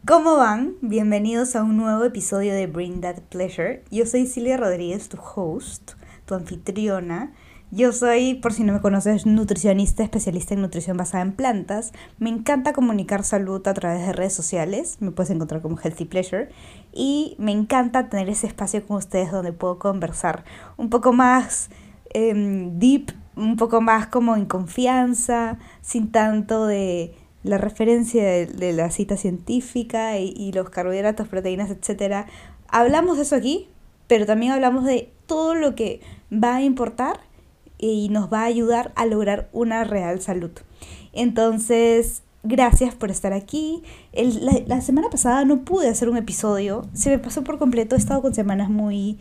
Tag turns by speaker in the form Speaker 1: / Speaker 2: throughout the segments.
Speaker 1: ¿Cómo van? Bienvenidos a un nuevo episodio de Bring That Pleasure. Yo soy Silvia Rodríguez, tu host, tu anfitriona. Yo soy, por si no me conoces, nutricionista especialista en nutrición basada en plantas. Me encanta comunicar salud a través de redes sociales. Me puedes encontrar como Healthy Pleasure. Y me encanta tener ese espacio con ustedes donde puedo conversar un poco más deep, un poco más como en confianza, sin tanto de la referencia de la cita científica y los carbohidratos, proteínas, etcétera. Hablamos de eso aquí, pero también hablamos de todo lo que va a importar y nos va a ayudar a lograr una real salud. Entonces, gracias por estar aquí. La semana pasada no pude hacer un episodio, se me pasó por completo. He estado con semanas muy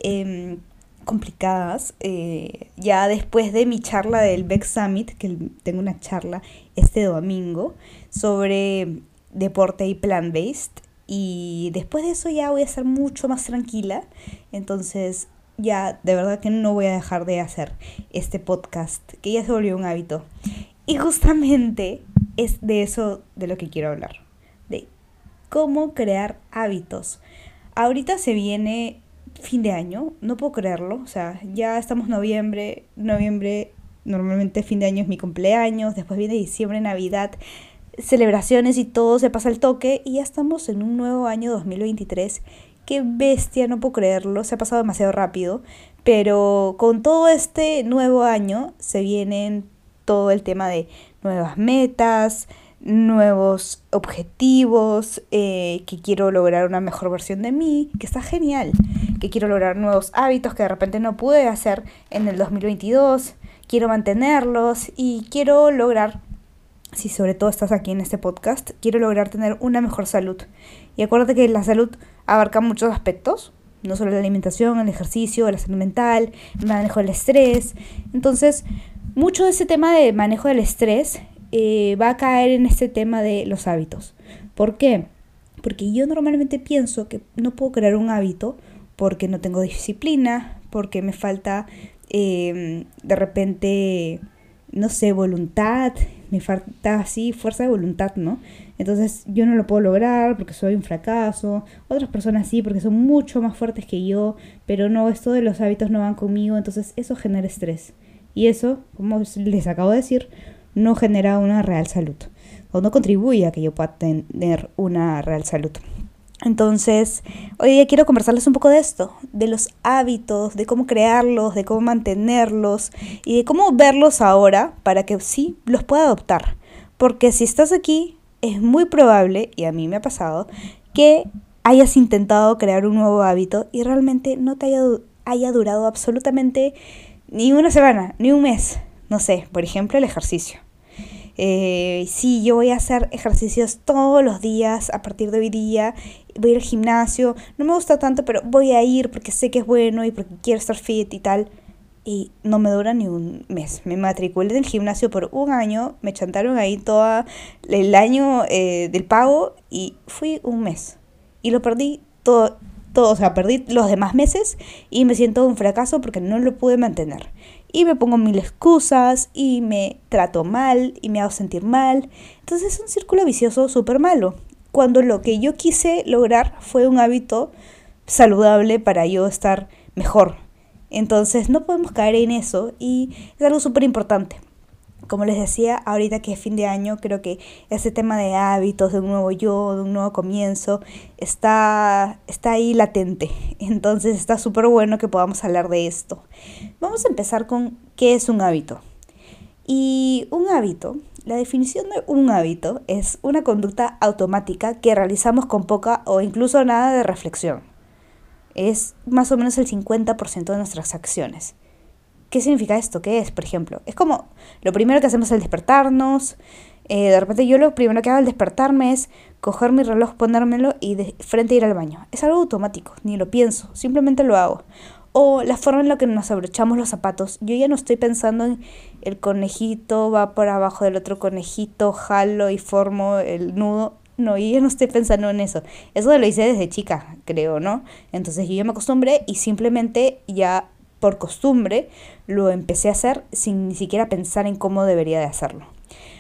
Speaker 1: complicadas. Ya después de mi charla del Beck Summit, que tengo una charla este domingo sobre deporte y plant-based, y después de eso ya voy a estar mucho más tranquila. Entonces ya de verdad que no voy a dejar de hacer este podcast, que ya se volvió un hábito. Y justamente es de eso de lo que quiero hablar, de cómo crear hábitos. Ahorita se viene fin de año, no puedo creerlo, o sea, ya estamos noviembre, normalmente fin de año es mi cumpleaños, después viene diciembre, Navidad, celebraciones y todo se pasa al toque y ya estamos en un nuevo año 2023. Qué bestia, no puedo creerlo, se ha pasado demasiado rápido, pero con todo este nuevo año se vienen todo el tema de nuevas metas, nuevos objetivos, que quiero lograr una mejor versión de mí, que está genial, que quiero lograr nuevos hábitos que de repente no pude hacer en el 2022, quiero mantenerlos y quiero lograr, si sobre todo estás aquí en este podcast, quiero lograr tener una mejor salud. Y acuérdate que la salud abarca muchos aspectos, no solo la alimentación, el ejercicio, la salud mental, el manejo del estrés. Entonces, mucho de ese tema de manejo del estrés va a caer en este tema de los hábitos. ¿Por qué? Porque yo normalmente pienso que no puedo crear un hábito porque no tengo disciplina, porque me falta de repente, no sé, voluntad, me falta así fuerza de voluntad, ¿no? Entonces yo no lo puedo lograr porque soy un fracaso, otras personas sí porque son mucho más fuertes que yo, pero no, esto de los hábitos no van conmigo, entonces eso genera estrés. Y eso, como les acabo de decir, no genera una real salud, o no contribuye a que yo pueda tener una real salud. Entonces, hoy día quiero conversarles un poco de esto, de los hábitos, de cómo crearlos, de cómo mantenerlos y de cómo verlos ahora para que sí los pueda adoptar. Porque si estás aquí, es muy probable, y a mí me ha pasado, que hayas intentado crear un nuevo hábito y realmente no te haya durado absolutamente ni una semana, ni un mes. No sé, por ejemplo, el ejercicio. Sí, yo voy a hacer ejercicios todos los días a partir de hoy día, voy a ir al gimnasio, no me gusta tanto, pero voy a ir porque sé que es bueno y porque quiero estar fit y tal, y no me dura ni un mes. Me matriculé en el gimnasio por un año, me chantaron ahí todo el año del pago y fui un mes y lo perdí todo, o sea, perdí los demás meses y me siento un fracaso porque no lo pude mantener. Y me pongo mil excusas y me trato mal y me hago sentir mal. Entonces es un círculo vicioso súper malo. Cuando lo que yo quise lograr fue un hábito saludable para yo estar mejor. Entonces no podemos caer en eso y es algo súper importante. Como les decía, ahorita que es fin de año, creo que ese tema de hábitos, de un nuevo yo, de un nuevo comienzo, está ahí latente. Entonces está súper bueno que podamos hablar de esto. Vamos a empezar con qué es un hábito. Y un hábito, la definición de un hábito es una conducta automática que realizamos con poca o incluso nada de reflexión. Es más o menos el 50% de nuestras acciones. ¿Qué significa esto? ¿Qué es, por ejemplo? Es como lo primero que hacemos al despertarnos. De repente yo lo primero que hago al despertarme es coger mi reloj, ponérmelo y de frente ir al baño. Es algo automático, ni lo pienso, simplemente lo hago. O la forma en la que nos abrochamos los zapatos. Yo ya no estoy pensando en el conejito, va por abajo del otro conejito, jalo y formo el nudo. No, yo ya no estoy pensando en eso. Eso lo hice desde chica, creo, ¿no? Entonces yo ya me acostumbré y simplemente ya por costumbre lo empecé a hacer sin ni siquiera pensar en cómo debería de hacerlo.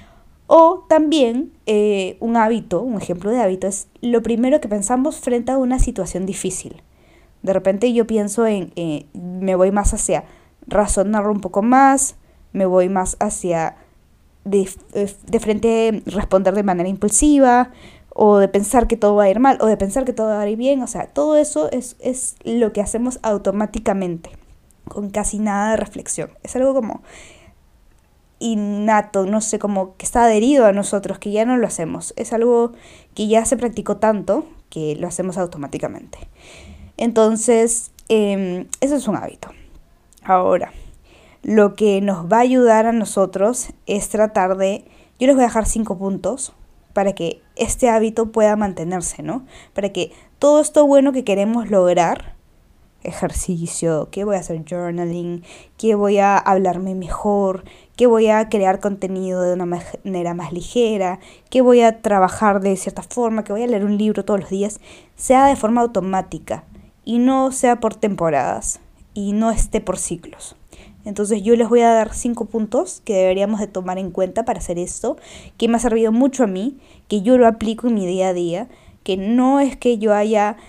Speaker 1: O también un hábito, un ejemplo de hábito es lo primero que pensamos frente a una situación difícil. De repente yo pienso me voy más hacia razonarlo un poco más, me voy más hacia de frente responder de manera impulsiva, o de pensar que todo va a ir mal, o de pensar que todo va a ir bien. O sea, todo eso es lo que hacemos automáticamente, con casi nada de reflexión. Es algo como innato, no sé, como que está adherido a nosotros, que ya no lo hacemos. Es algo que ya se practicó tanto que lo hacemos automáticamente. Entonces, eso es un hábito. Ahora, lo que nos va a ayudar a nosotros es tratar de... Yo les voy a dejar 5 puntos para que este hábito pueda mantenerse, ¿no? Para que todo esto bueno que queremos lograr, ejercicio, que voy a hacer journaling, que voy a hablarme mejor, que voy a crear contenido de una manera más ligera, que voy a trabajar de cierta forma, que voy a leer un libro todos los días, sea de forma automática y no sea por temporadas y no esté por ciclos. Entonces yo les voy a dar 5 puntos que deberíamos de tomar en cuenta para hacer esto, que me ha servido mucho a mí, que yo lo aplico en mi día a día, que no es que yo haya,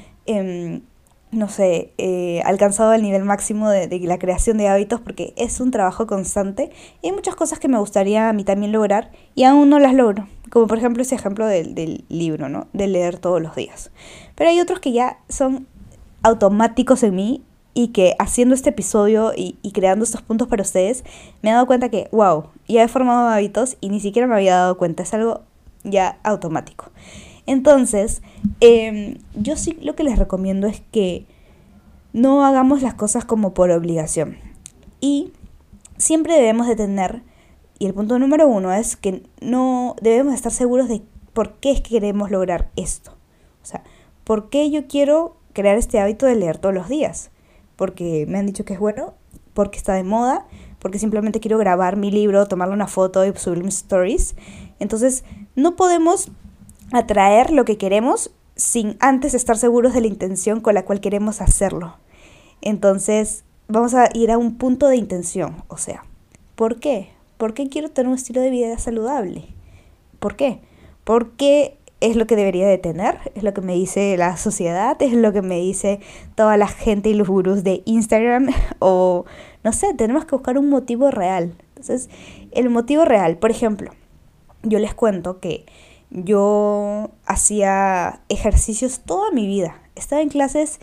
Speaker 1: alcanzado el nivel máximo de la creación de hábitos, porque es un trabajo constante y hay muchas cosas que me gustaría a mí también lograr y aún no las logro, como por ejemplo ese ejemplo del libro, ¿no? De leer todos los días. Pero hay otros que ya son automáticos en mí y que haciendo este episodio y creando estos puntos para ustedes, me he dado cuenta que, wow, ya he formado hábitos y ni siquiera me había dado cuenta, es algo ya automático. Entonces, yo sí lo que les recomiendo es que no hagamos las cosas como por obligación. Y siempre debemos de tener, y el punto número 1 es que no debemos estar seguros de por qué es que queremos lograr esto. O sea, ¿por qué yo quiero crear este hábito de leer todos los días? Porque me han dicho que es bueno, porque está de moda, porque simplemente quiero grabar mi libro, tomarle una foto y subir mis stories. Entonces, no podemos atraer lo que queremos sin antes estar seguros de la intención con la cual queremos hacerlo. Entonces, vamos a ir a un punto de intención. O sea, ¿por qué? ¿Por qué quiero tener un estilo de vida saludable? ¿Por qué? Porque es lo que debería de tener, es lo que me dice la sociedad, es lo que me dice toda la gente y los gurús de Instagram, o no sé, tenemos que buscar un motivo real. Entonces, el motivo real, por ejemplo, yo les cuento que yo hacía ejercicios toda mi vida. Estaba en clases,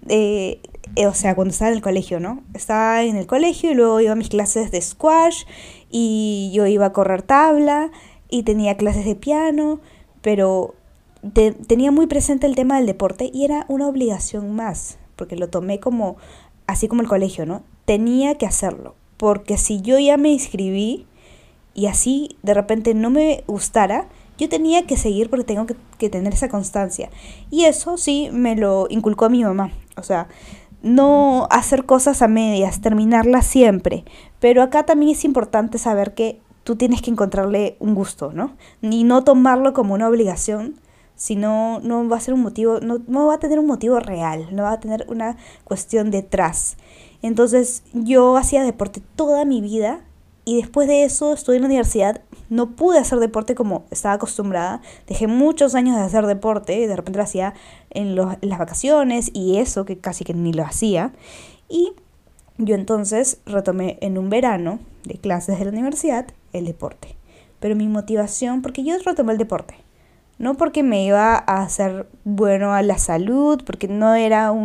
Speaker 1: cuando estaba en el colegio, ¿no? Estaba en el colegio y luego iba a mis clases de squash y yo iba a correr tabla y tenía clases de piano, pero tenía muy presente el tema del deporte y era una obligación más, porque lo tomé como, así como el colegio, ¿no? Tenía que hacerlo, porque si yo ya me inscribí y así de repente no me gustara, yo tenía que seguir porque tengo que tener esa constancia. Y eso sí me lo inculcó mi mamá, o sea, no hacer cosas a medias, terminarlas siempre. Pero acá también es importante saber que tú tienes que encontrarle un gusto, ¿no? Y no tomarlo como una obligación, sino no va a ser un motivo, no va a tener un motivo real, no va a tener una cuestión detrás. Entonces yo hacía deporte toda mi vida y después de eso estudié en la universidad, no pude hacer deporte como estaba acostumbrada, dejé muchos años de hacer deporte y de repente lo hacía en las vacaciones y eso que casi que ni lo hacía. Y yo entonces retomé en un verano de clases de la universidad el deporte. Pero mi motivación, porque yo retomé el deporte, no porque me iba a hacer bueno a la salud, porque no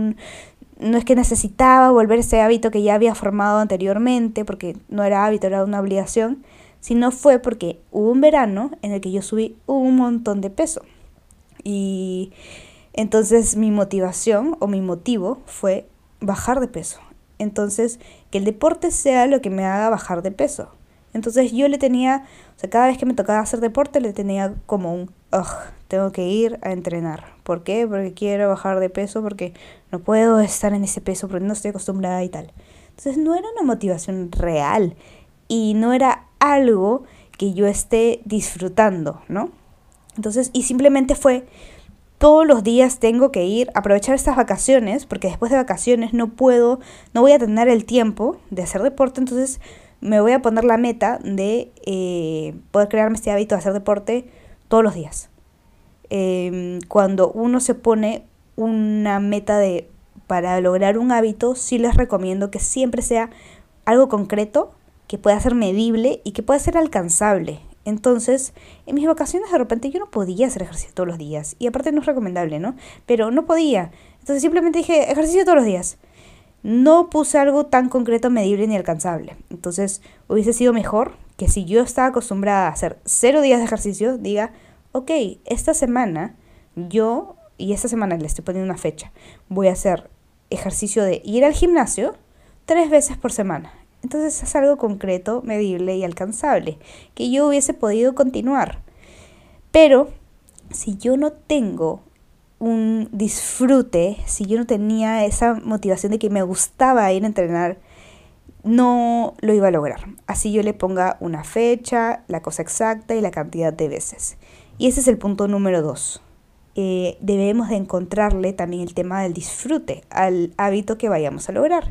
Speaker 1: es que necesitaba volver ese hábito que ya había formado anteriormente, porque no era hábito, era una obligación, sino fue porque hubo un verano en el que yo subí un montón de peso. Y entonces mi motivación o mi motivo fue bajar de peso. Entonces, que el deporte sea lo que me haga bajar de peso. Entonces yo le tenía, o sea, cada vez que me tocaba hacer deporte le tenía como tengo que ir a entrenar. ¿Por qué? Porque quiero bajar de peso, porque no puedo estar en ese peso, porque no estoy acostumbrada y tal. Entonces no era una motivación real y no era algo que yo esté disfrutando, ¿no? Entonces, y simplemente fue, todos los días tengo que ir a aprovechar estas vacaciones, porque después de vacaciones no voy a tener el tiempo de hacer deporte, entonces me voy a poner la meta de poder crearme este hábito de hacer deporte todos los días. Cuando uno se pone una meta para lograr un hábito, sí les recomiendo que siempre sea algo concreto, que pueda ser medible y que pueda ser alcanzable. Entonces, en mis vacaciones de repente yo no podía hacer ejercicio todos los días. Y aparte no es recomendable, ¿no? Pero no podía. Entonces simplemente dije, ejercicio todos los días. No puse algo tan concreto, medible ni alcanzable. Entonces, hubiese sido mejor que si yo estaba acostumbrada a hacer 0 días de ejercicio, diga, ok, esta semana y esta semana le estoy poniendo una fecha, voy a hacer ejercicio de ir al gimnasio 3 veces por semana. Entonces es algo concreto, medible y alcanzable, que yo hubiese podido continuar. Pero si yo no tengo un disfrute, si yo no tenía esa motivación de que me gustaba ir a entrenar, no lo iba a lograr. Así yo le ponga una fecha, la cosa exacta y la cantidad de veces. Y ese es el punto número 2. Debemos de encontrarle también el tema del disfrute al hábito que vayamos a lograr.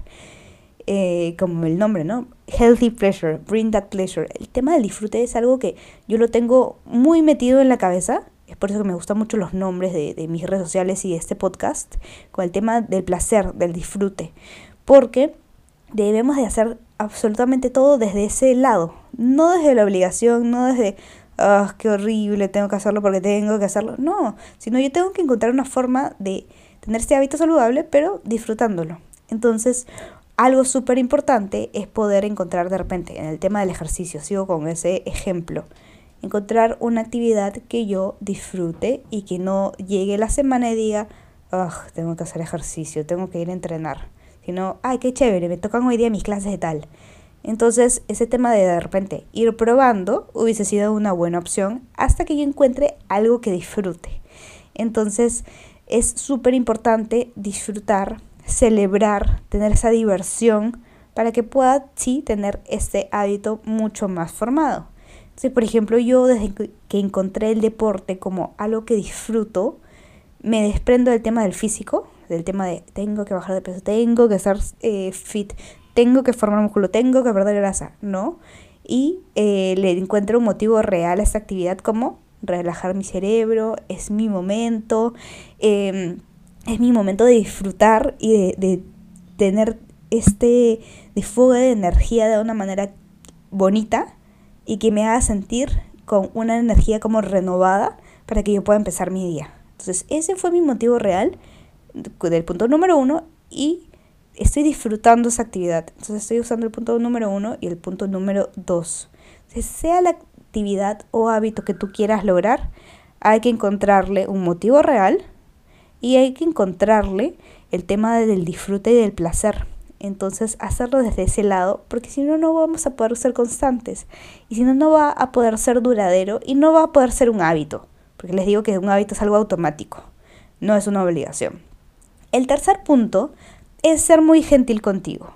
Speaker 1: Como el nombre, ¿no? Healthy pleasure, bring that pleasure. El tema del disfrute es algo que yo lo tengo muy metido en la cabeza. Es por eso que me gustan mucho los nombres de mis redes sociales y de este podcast, con el tema del placer, del disfrute. Porque debemos de hacer absolutamente todo desde ese lado. No desde la obligación, no desde, qué horrible, tengo que hacerlo porque tengo que hacerlo. No, sino yo tengo que encontrar una forma de tener este hábito saludable, pero disfrutándolo. Entonces, algo súper importante es poder encontrar de repente, en el tema del ejercicio, sigo con ese ejemplo, encontrar una actividad que yo disfrute y que no llegue la semana y diga, tengo que hacer ejercicio, tengo que ir a entrenar. Sino, qué chévere, me tocan hoy día mis clases de tal. Entonces, ese tema de repente ir probando hubiese sido una buena opción hasta que yo encuentre algo que disfrute. Entonces, es súper importante disfrutar, celebrar, tener esa diversión para que pueda, sí, tener este hábito mucho más formado. Entonces, por ejemplo, yo desde que encontré el deporte como algo que disfruto, me desprendo del tema del físico, del tema de tengo que bajar de peso, tengo que estar fit, tengo que formar músculo, tengo que perder grasa, ¿no? Y le encuentro un motivo real a esta actividad como relajar mi cerebro, es mi momento, es mi momento de disfrutar y de tener este desfogue de energía de una manera bonita y que me haga sentir con una energía como renovada para que yo pueda empezar mi día. Entonces ese fue mi motivo real del punto número 1 y estoy disfrutando esa actividad. Entonces estoy usando el punto número 1 y el punto número 2. Entonces, sea la actividad o hábito que tú quieras lograr, hay que encontrarle un motivo real y hay que encontrarle el tema del disfrute y del placer. Entonces hacerlo desde ese lado, porque si no, no vamos a poder ser constantes y si no, no va a poder ser duradero y no va a poder ser un hábito, porque les digo que un hábito es algo automático, no es una obligación. El tercer punto es ser muy gentil contigo.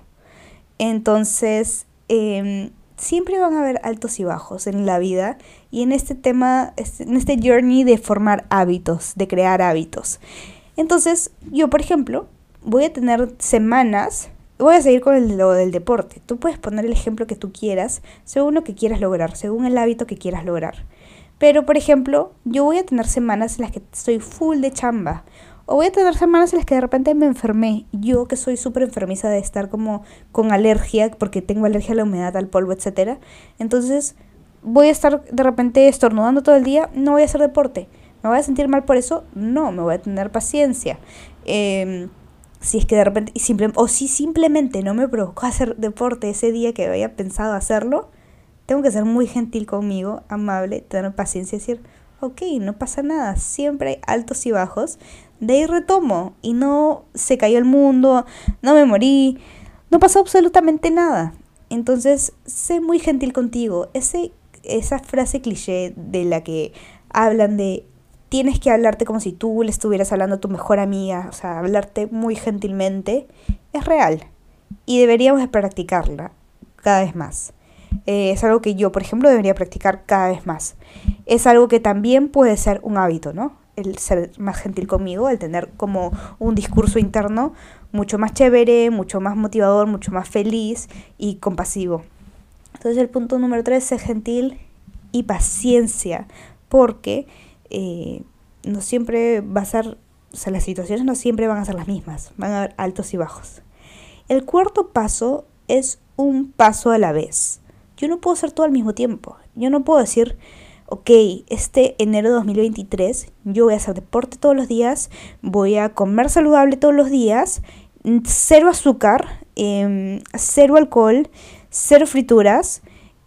Speaker 1: Entonces, siempre van a haber altos y bajos en la vida y en este tema, en este journey de formar hábitos, de crear hábitos. Entonces, yo, por ejemplo, voy a tener semanas, voy a seguir con lo del deporte. Tú puedes poner el ejemplo que tú quieras, según lo que quieras lograr, según el hábito que quieras lograr. Pero, por ejemplo, yo voy a tener semanas en las que estoy full de chamba. O voy a tener semanas en las que de repente me enfermé. Yo que soy súper enfermiza de estar como con alergia, porque tengo alergia a la humedad, al polvo, etcétera. Entonces voy a estar de repente estornudando todo el día, no voy a hacer deporte. ¿Me voy a sentir mal por eso? No, me voy a tener paciencia. Si es que de repente, si simplemente no me provocó hacer deporte ese día que había pensado hacerlo, tengo que ser muy gentil conmigo, amable, tener paciencia y decir, ok, no pasa nada, siempre hay altos y bajos, de ahí retomo y no se cayó el mundo, no me morí, no pasó absolutamente nada. Entonces, sé muy gentil contigo. Esa frase cliché de la que hablan de tienes que hablarte como si tú le estuvieras hablando a tu mejor amiga, o sea, hablarte muy gentilmente, es real y deberíamos de practicarla cada vez más. Es algo que yo, por ejemplo, debería practicar cada vez más. Es algo que también puede ser un hábito, ¿no? El ser más gentil conmigo, el tener como un discurso interno mucho más chévere, mucho más motivador, mucho más feliz y compasivo. Entonces el punto número 3, ser gentil y paciencia, porque no siempre va a ser, o sea, las situaciones no siempre van a ser las mismas, van a haber altos y bajos. El cuarto paso es un paso a la vez. Yo no puedo hacer todo al mismo tiempo. Yo no puedo decir, ok, este enero de 2023 yo voy a hacer deporte todos los días, voy a comer saludable todos los días, cero azúcar, cero alcohol, cero frituras,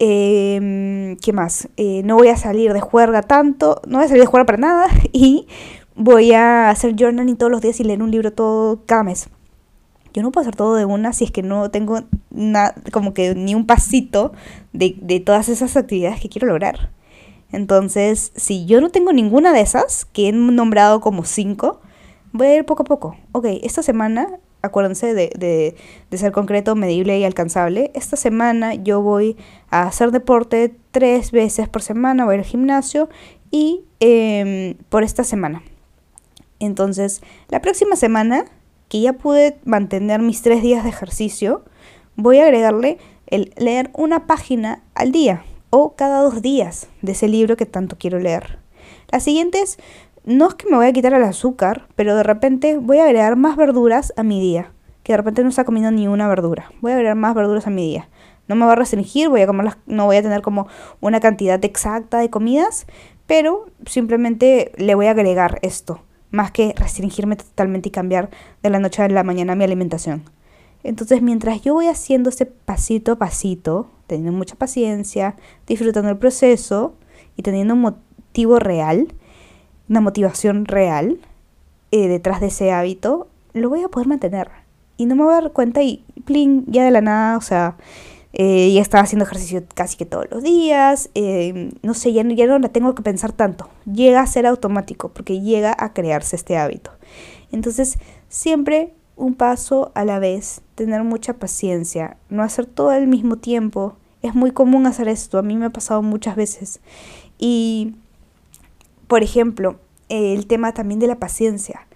Speaker 1: ¿qué más? No voy a salir de juerga tanto, no voy a salir de juerga para nada y voy a hacer journaling todos los días y leer un libro todo cada mes. Yo no puedo hacer todo de una si es que no tengo como que ni un pasito de todas esas actividades que quiero lograr. Entonces, si yo no tengo ninguna de esas, que he nombrado como 5, voy a ir poco a poco. Ok, esta semana, acuérdense de ser concreto, medible y alcanzable. Esta semana yo voy a hacer deporte 3 veces por semana, voy al gimnasio y por esta semana. Entonces, la próxima semana, que ya pude mantener mis 3 días de ejercicio, voy a agregarle el leer una página al día o cada 2 días de ese libro que tanto quiero leer. La siguiente es, no es que me voy a quitar el azúcar, pero de repente voy a agregar más verduras a mi día, que de repente no está comiendo ni una verdura. Voy a agregar más verduras a mi día. No me voy a restringir, no voy a tener como una cantidad exacta de comidas, pero simplemente le voy a agregar esto, más que restringirme totalmente y cambiar de la noche a la mañana mi alimentación. Entonces, mientras yo voy haciendo ese pasito a pasito, teniendo mucha paciencia, disfrutando el proceso y teniendo un motivo real, una motivación real detrás de ese hábito, lo voy a poder mantener. Y no me voy a dar cuenta y plin, ya de la nada, o sea, ya estaba haciendo ejercicio casi que todos los días, no sé, ya no la tengo que pensar tanto. Llega a ser automático porque llega a crearse este hábito. Entonces, siempre un paso a la vez, tener mucha paciencia, no hacer todo al mismo tiempo. Es muy común hacer esto, a mí me ha pasado muchas veces. Y, por ejemplo, el tema también de la paciencia.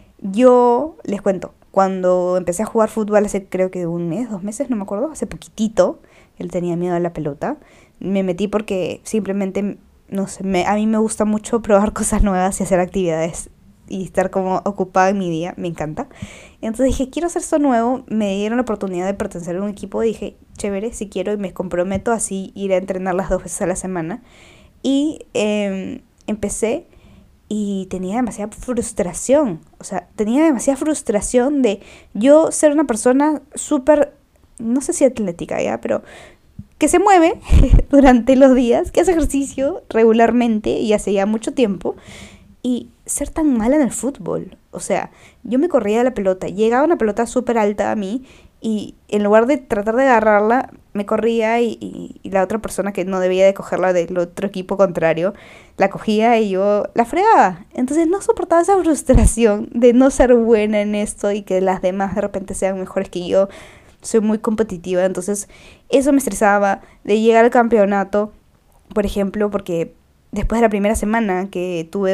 Speaker 1: Yo les cuento, cuando empecé a jugar fútbol hace creo que 1 mes, 2 meses, no me acuerdo, hace poquitito, él tenía miedo a la pelota. Me metí porque simplemente, no sé, a mí me gusta mucho probar cosas nuevas y hacer actividades y estar como ocupada en mi día, me encanta. Entonces dije, quiero hacer esto nuevo, me dieron la oportunidad de pertenecer a un equipo y dije, chévere, si quiero y me comprometo así, ir a entrenar las 2 veces a la semana. Y empecé y tenía demasiada frustración, de yo ser una persona súper, no sé si atlética ya, pero que se mueve durante los días, que hace ejercicio regularmente y hace ya mucho tiempo, y ser tan mala en el fútbol. O sea, yo me corría de la pelota, llegaba una pelota súper alta a mí y en lugar de tratar de agarrarla, me corría y la otra persona que no debía de cogerla del otro equipo contrario, la cogía y yo la fregaba. Entonces no soportaba esa frustración de no ser buena en esto y que las demás de repente sean mejores que yo. Soy muy competitiva, entonces eso me estresaba de llegar al campeonato, por ejemplo, porque después de la primera semana que tuve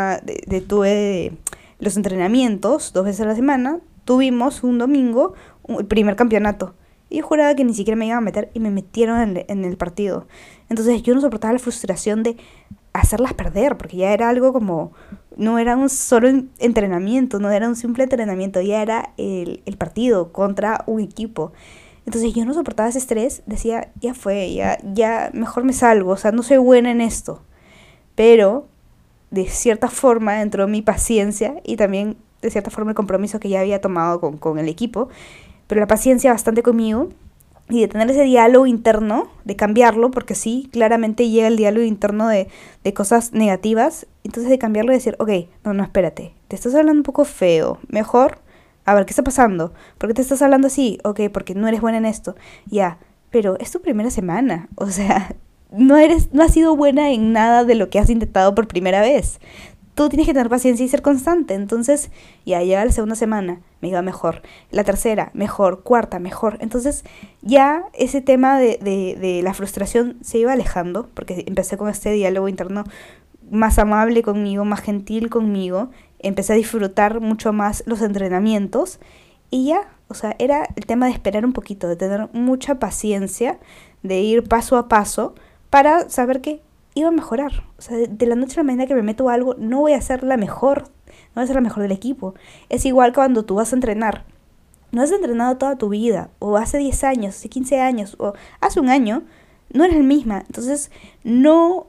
Speaker 1: tuve los entrenamientos 2 veces a la semana, tuvimos un domingo el primer campeonato. Y yo juraba que ni siquiera me iban a meter y me metieron en el partido. Entonces yo no soportaba la frustración de hacerlas perder, porque ya era algo como, no era un solo entrenamiento, no era un simple entrenamiento, ya era el partido contra un equipo. Entonces yo no soportaba ese estrés, decía, ya fue, ya mejor me salgo, o sea, no soy buena en esto. Pero de cierta forma entró mi paciencia y también de cierta forma el compromiso que ya había tomado con el equipo, pero la paciencia bastante conmigo y de tener ese diálogo interno, de cambiarlo, porque sí, claramente llega el diálogo interno de cosas negativas, entonces de cambiarlo y decir, ok, no, espérate, te estás hablando un poco feo, mejor, a ver, ¿qué está pasando? ¿Por qué te estás hablando así? Ok, porque no eres buena en esto, ya, pero es tu primera semana, o sea, no has sido buena en nada de lo que has intentado por primera vez. Tú tienes que tener paciencia y ser constante. Entonces, ya llega la segunda semana, me iba mejor. La tercera, mejor. Cuarta, mejor. Entonces, ya ese tema de la frustración se iba alejando, porque empecé con este diálogo interno más amable conmigo, más gentil conmigo. Empecé a disfrutar mucho más los entrenamientos y ya, o O sea, era el tema de esperar un poquito, de tener mucha paciencia, de ir paso a paso para saber que iba a mejorar. O sea, de la noche a la mañana que me meto a algo, no voy a ser la mejor, no voy a ser la mejor del equipo. Es igual cuando tú vas a entrenar. No has entrenado toda tu vida, o hace 10 años, hace 15 años, o hace un año, no eres la misma. Entonces, no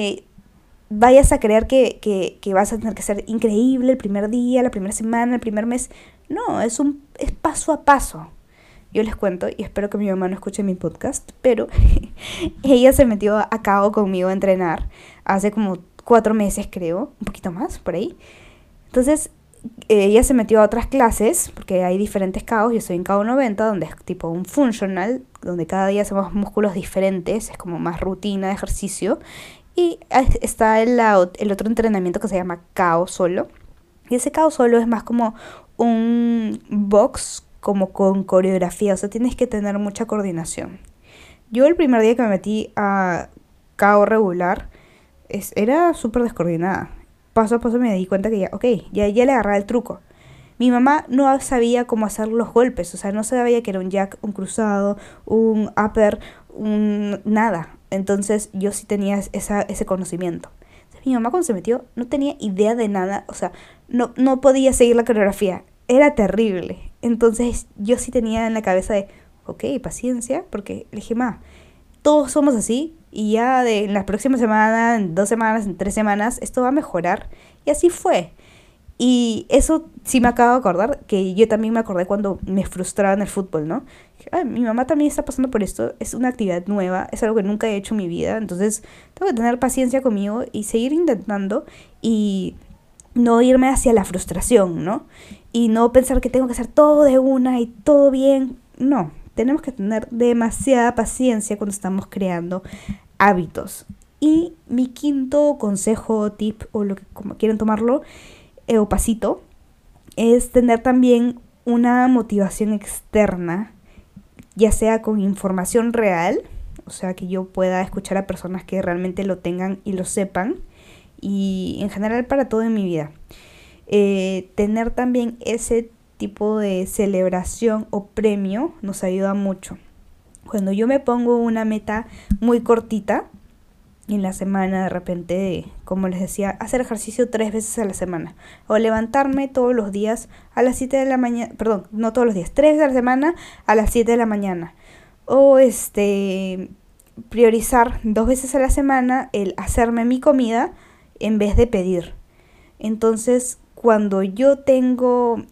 Speaker 1: vayas a creer que vas a tener que ser increíble el primer día, la primera semana, el primer mes. No, es paso a paso. Yo les cuento, y espero que mi mamá no escuche mi podcast, pero ella se metió a cabo conmigo a entrenar hace como 4 meses, creo, un poquito más, por ahí. Entonces, ella se metió a otras clases, porque hay diferentes KOs. Yo estoy en KO 90, donde es tipo un funcional, donde cada día hacemos músculos diferentes, es como más rutina de ejercicio. Y está el otro entrenamiento que se llama KO solo. Y ese KO solo es más como un box, como con coreografía, o sea, tienes que tener mucha coordinación. Yo el primer día que me metí a KO regular, era súper descoordinada. Paso a paso me di cuenta que ya le agarraba el truco. Mi mamá no sabía cómo hacer los golpes, o sea, no sabía que era un jack, un cruzado, un upper, nada. Entonces yo sí tenía ese conocimiento. Entonces, mi mamá cuando se metió no tenía idea de nada, o sea, no podía seguir la coreografía. Era terrible. Entonces yo sí tenía en la cabeza de, paciencia, porque le dije, todos somos así, y ya en la próxima semana, en 2 semanas, en 3 semanas, esto va a mejorar. Y así fue. Y eso sí me acabo de acordar, que yo también me acordé cuando me frustraba en el fútbol, ¿no? Dije, mi mamá también está pasando por esto, es una actividad nueva, es algo que nunca he hecho en mi vida, entonces tengo que tener paciencia conmigo y seguir intentando y no irme hacia la frustración, ¿no? Y no pensar que tengo que hacer todo de una y todo bien. No, tenemos que tener demasiada paciencia cuando estamos creando hábitos. Y mi quinto consejo, tip, o lo que como quieran tomarlo, o pasito, es tener también una motivación externa, ya sea con información real, o sea, que yo pueda escuchar a personas que realmente lo tengan y lo sepan, y en general para todo en mi vida. Tener también ese tipo de celebración o premio nos ayuda mucho. Cuando yo me pongo una meta muy cortita en la semana, de repente, como les decía, hacer ejercicio 3 veces a la semana, o levantarme todos los días a las 7 de la mañana, perdón, no todos los días, 3 veces a la semana a las 7 de la mañana, o priorizar 2 veces a la semana el hacerme mi comida en vez de pedir. Entonces, cuando yo tengo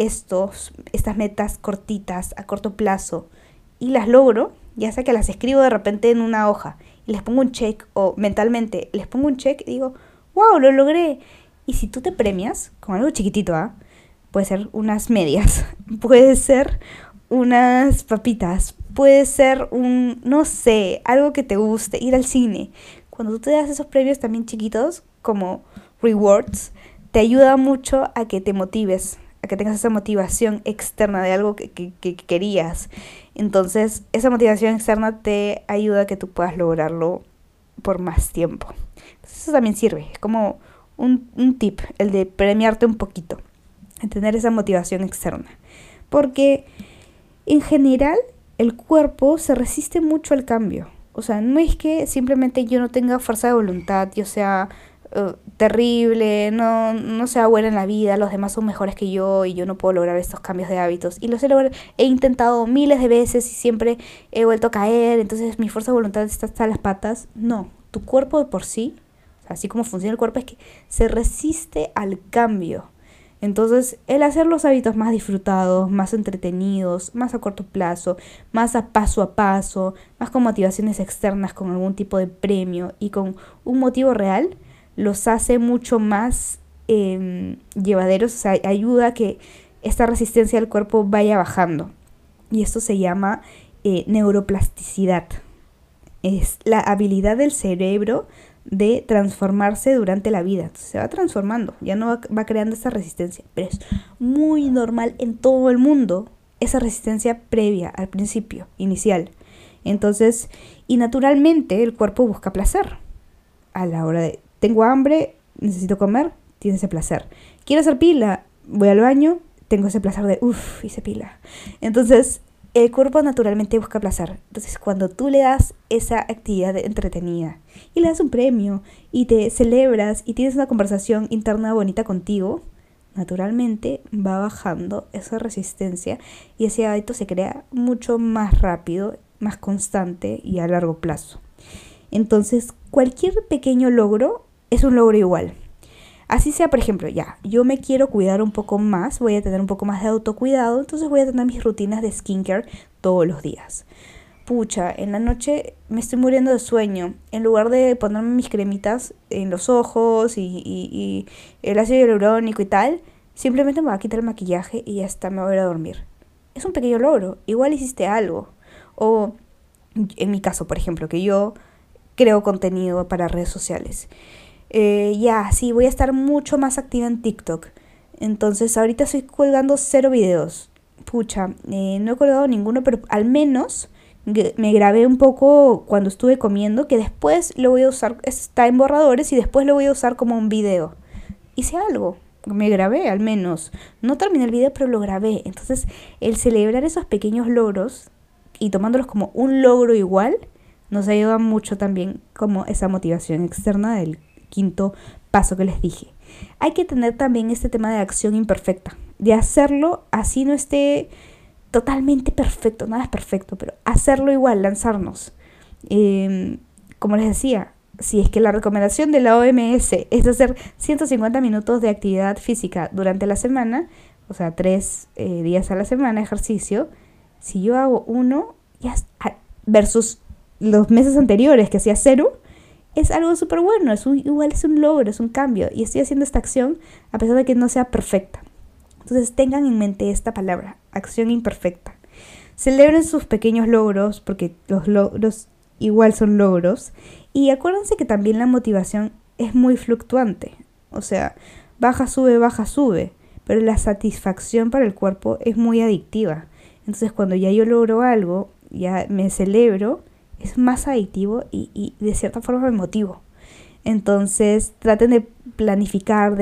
Speaker 1: estas metas cortitas, a corto plazo, y las logro, ya sea que las escribo de repente en una hoja y les pongo un check, o mentalmente les pongo un check y digo, wow, lo logré. Y si tú te premias con algo chiquitito, puede ser unas medias, puede ser unas papitas, puede ser no sé, algo que te guste, ir al cine. Cuando tú te das esos premios también chiquitos, como rewards, te ayuda mucho a que te motives, a que tengas esa motivación externa de algo que querías. Entonces, esa motivación externa te ayuda a que tú puedas lograrlo por más tiempo. Entonces, eso también sirve, es como un tip, el de premiarte un poquito, el tener esa motivación externa. Porque, en general, el cuerpo se resiste mucho al cambio. O sea, no es que simplemente yo no tenga fuerza de voluntad, yo sea terrible, no sea buena en la vida, los demás son mejores que yo y yo no puedo lograr estos cambios de hábitos. Y los he intentado miles de veces y siempre he vuelto a caer, entonces mi fuerza de voluntad está hasta las patas. No, tu cuerpo de por sí, o sea, así como funciona el cuerpo, es que se resiste al cambio. Entonces, el hacer los hábitos más disfrutados, más entretenidos, más a corto plazo, más a paso, más con motivaciones externas, con algún tipo de premio y con un motivo real, los hace mucho más llevaderos, o sea, ayuda a que esta resistencia del cuerpo vaya bajando. Y esto se llama neuroplasticidad. Es la habilidad del cerebro de transformarse durante la vida. Entonces, se va transformando, ya no va creando esa resistencia, pero es muy normal en todo el mundo esa resistencia previa al principio, inicial. Entonces, y naturalmente el cuerpo busca placer. A la hora de, tengo hambre, necesito comer, tiene ese placer. Quiero hacer pila, voy al baño, tengo ese placer de, uff, hice pila. Entonces, el cuerpo naturalmente busca placer. Entonces, cuando tú le das esa actividad entretenida y le das un premio y te celebras y tienes una conversación interna bonita contigo, naturalmente va bajando esa resistencia y ese hábito se crea mucho más rápido, más constante y a largo plazo. Entonces, cualquier pequeño logro es un logro igual. Así sea, por ejemplo, ya, yo me quiero cuidar un poco más, voy a tener un poco más de autocuidado, entonces voy a tener mis rutinas de skincare todos los días. Pucha, en la noche me estoy muriendo de sueño. En lugar de ponerme mis cremitas en los ojos y el ácido hialurónico y tal, simplemente me voy a quitar el maquillaje y ya está, me voy a ir a dormir. Es un pequeño logro, igual hiciste algo. O en mi caso, por ejemplo, que yo creo contenido para redes sociales. Sí, voy a estar mucho más activa en TikTok. Entonces ahorita estoy colgando 0 videos. Pucha, no he colgado ninguno, pero al menos me grabé un poco cuando estuve comiendo, que después lo voy a usar, está en borradores y después lo voy a usar como un video. Hice algo, me grabé al menos. No terminé el video, pero lo grabé. Entonces el celebrar esos pequeños logros y tomándolos como un logro igual, nos ayuda mucho también como esa motivación externa del 5º paso que les dije. Hay que tener también este tema de acción imperfecta, de hacerlo así no esté totalmente perfecto, nada es perfecto, pero hacerlo igual, lanzarnos. Como les decía, si es que la recomendación de la OMS es hacer 150 minutos de actividad física durante la semana, o sea, 3 días a la semana ejercicio, si yo hago 1 versus los meses anteriores que hacía 0, es algo súper bueno, igual es un logro, es un cambio. Y estoy haciendo esta acción a pesar de que no sea perfecta. Entonces tengan en mente esta palabra, acción imperfecta. Celebren sus pequeños logros, porque los logros igual son logros. Y acuérdense que también la motivación es muy fluctuante. O sea, baja, sube. Pero la satisfacción para el cuerpo es muy adictiva. Entonces cuando ya yo logro algo, ya me celebro, es más adictivo y de cierta forma me motivo. Entonces traten de planificar,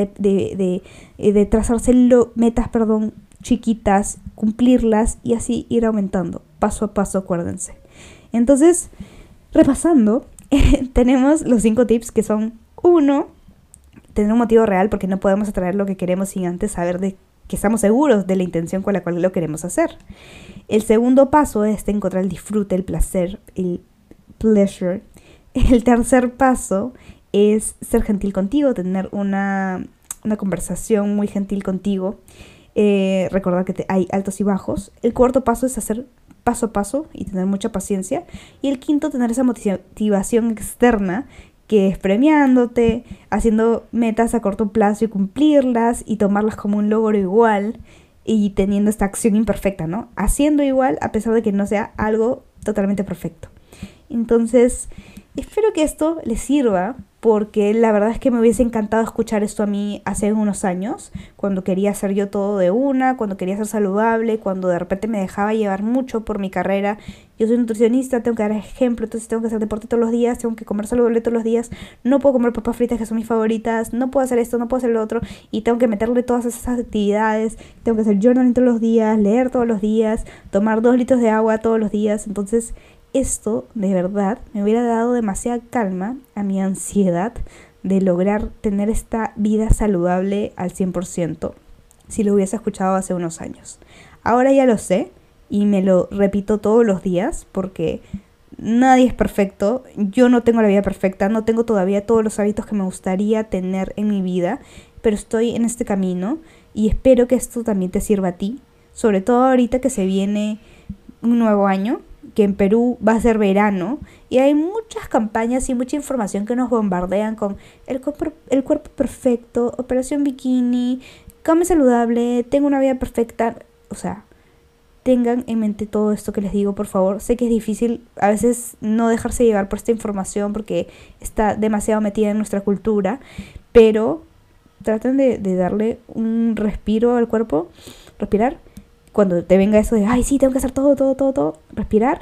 Speaker 1: de trazarse metas, chiquitas, cumplirlas y así ir aumentando, paso a paso, acuérdense. Entonces, repasando, tenemos los 5 tips que son: 1, tener un motivo real, porque no podemos atraer lo que queremos sin antes saber que estamos seguros de la intención con la cual lo queremos hacer. El segundo paso es encontrar el disfrute, el placer, el pleasure. El tercer paso es ser gentil contigo, tener una conversación muy gentil contigo. Recordar que hay altos y bajos. El cuarto paso es hacer paso a paso y tener mucha paciencia. Y el quinto, tener esa motivación externa, que es premiándote, haciendo metas a corto plazo y cumplirlas y tomarlas como un logro igual y teniendo esta acción imperfecta, ¿no? Haciendo igual a pesar de que no sea algo totalmente perfecto. Entonces, espero que esto les sirva, porque la verdad es que me hubiese encantado escuchar esto a mí hace unos años, cuando quería hacer yo todo de una, cuando quería ser saludable, cuando de repente me dejaba llevar mucho por mi carrera. Yo soy nutricionista, tengo que dar ejemplo, entonces tengo que hacer deporte todos los días, tengo que comer saludable todos los días, no puedo comer papas fritas que son mis favoritas, no puedo hacer esto, no puedo hacer lo otro, y tengo que meterle todas esas actividades, tengo que hacer journaling todos los días, leer todos los días, tomar 2 litros de agua todos los días. Entonces esto de verdad me hubiera dado demasiada calma a mi ansiedad de lograr tener esta vida saludable al 100% si lo hubiese escuchado hace unos años. Ahora ya lo sé y me lo repito todos los días, porque nadie es perfecto. Yo no tengo la vida perfecta, no tengo todavía todos los hábitos que me gustaría tener en mi vida, pero estoy en este camino y espero que esto también te sirva a ti, sobre todo ahorita que se viene un nuevo año, que en Perú va a ser verano y hay muchas campañas y mucha información que nos bombardean con el cuerpo perfecto, operación bikini, come saludable, tengo una vida perfecta. O sea, tengan en mente todo esto que les digo, por favor. Sé que es difícil a veces no dejarse llevar por esta información porque está demasiado metida en nuestra cultura, pero traten de darle un respiro al cuerpo, respirar. Cuando te venga eso de, ay, sí, tengo que hacer todo, respirar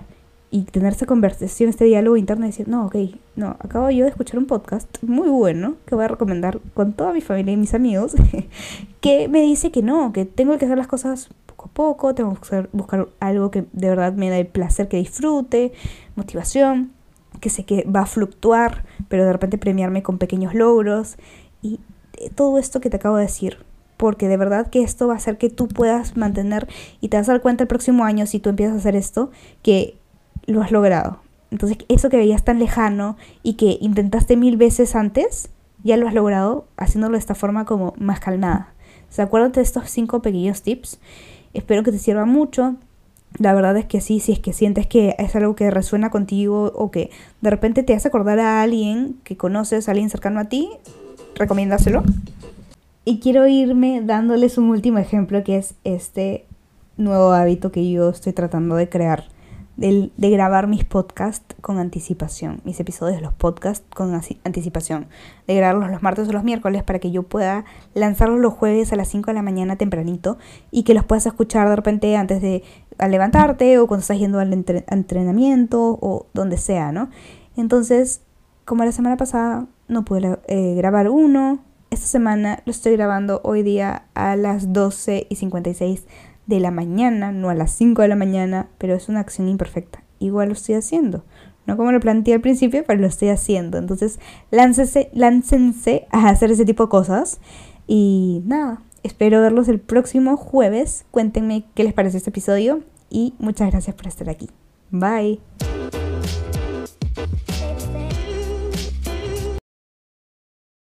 Speaker 1: y tener esa conversación, este diálogo interno y decir, no, ok, no, acabo yo de escuchar un podcast muy bueno que voy a recomendar con toda mi familia y mis amigos, que me dice que no, que tengo que hacer las cosas poco a poco, tengo que buscar algo que de verdad me da el placer, que disfrute, motivación, que sé que va a fluctuar, pero de repente premiarme con pequeños logros y todo esto que te acabo de decir. Porque de verdad que esto va a hacer que tú puedas mantener y te vas a dar cuenta el próximo año, si tú empiezas a hacer esto, que lo has logrado. Entonces eso que veías tan lejano y que intentaste 1000 veces antes, ya lo has logrado haciéndolo de esta forma como más calmada. O sea, acuérdate de estos 5 pequeños tips. Espero que te sirva mucho. La verdad es que sí, si es que sientes que es algo que resuena contigo o que de repente te hace acordar a alguien que conoces, a alguien cercano a ti, recomiéndaselo. Y quiero irme dándoles un último ejemplo, que es este nuevo hábito que yo estoy tratando de crear, de grabar mis podcasts con anticipación, mis episodios de los podcasts con anticipación, de grabarlos los martes o los miércoles para que yo pueda lanzarlos los jueves a las 5 de la mañana tempranito y que los puedas escuchar de repente antes de al levantarte o cuando estás yendo al entrenamiento o donde sea, ¿no? Entonces, como la semana pasada no pude grabar uno, esta semana lo estoy grabando hoy día a las 12:56 de la mañana, no a las 5 de la mañana, pero es una acción imperfecta. Igual lo estoy haciendo. No como lo planteé al principio, pero lo estoy haciendo. Entonces, láncense a hacer ese tipo de cosas. Y nada, espero verlos el próximo jueves. Cuéntenme qué les pareció este episodio y muchas gracias por estar aquí. Bye.